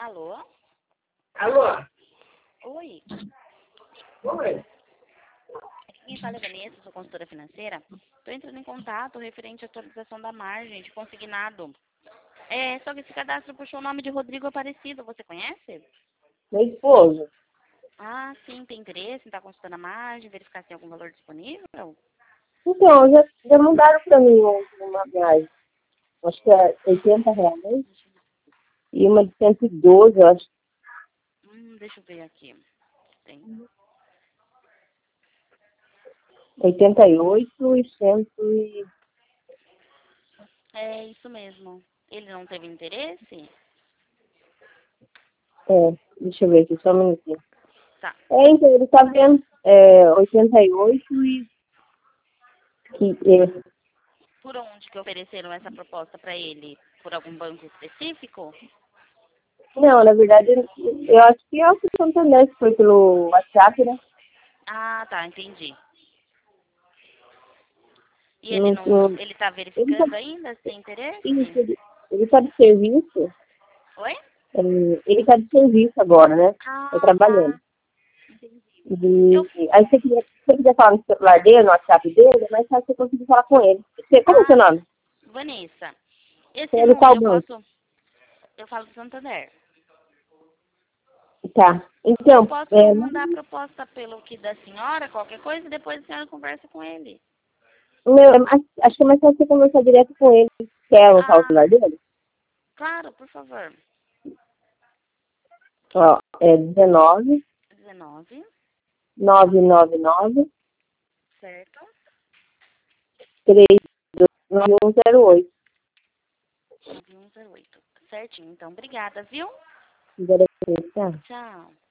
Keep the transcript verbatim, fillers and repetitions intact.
Alô? Alô? Oi. Oi. Aqui quem fala é Vanessa, sou consultora financeira. Estou entrando em contato referente à atualização da margem de consignado. É, só que esse cadastro puxou o nome de Rodrigo Aparecido. Você conhece? Meu esposo. Ah, sim. Tem interesse em estar consultando a margem, verificar se tem algum valor disponível? Então, já, já mandaram para mim ontem uma viagem. Acho que é oitenta reais. E uma de cento e doze, eu acho. Hum, deixa eu ver aqui. Tem. oitenta e oito e cento e... É isso mesmo. Ele não teve interesse? É, deixa eu ver aqui, só um minutinho. Tá. É, então, ele tá vendo é, oitenta e oito e... Que, é, Por onde que ofereceram essa proposta para ele? Por algum banco específico? não, na verdade, eu acho que é o que Santander, que foi pelo WhatsApp, né? Ah, tá, entendi. E ele Não, não, não, ele tá ele tá, verificando ainda se tem isso, interesse? ele, ele tá de serviço. Oi? É, ele tá de serviço agora, né? Tá Ah, trabalhando. tá. Entendi. Eu, E aí você quiser, se você quiser falar no celular dele, no WhatsApp dele, é mais fácil você conseguir falar com ele. Você, como é o seu ah, nome? Vanessa, esse Você é do número qual eu banco? posso, eu falo do Santander. Tá. Eu Então, posso é, não, mandar a proposta pelo que da senhora, qualquer coisa, e depois a senhora conversa com ele. meu, é mais- acho que é mais fácil você conversar direto com ele. Quer anotar o Ah, celular dele? claro, por favor. Ó, é dezenove, dezenove, nove nove nove, certo? três dois nove um zero oito. nove um zero oito. Certinho, então. Obrigada, viu? Zero três, tá? Tchau.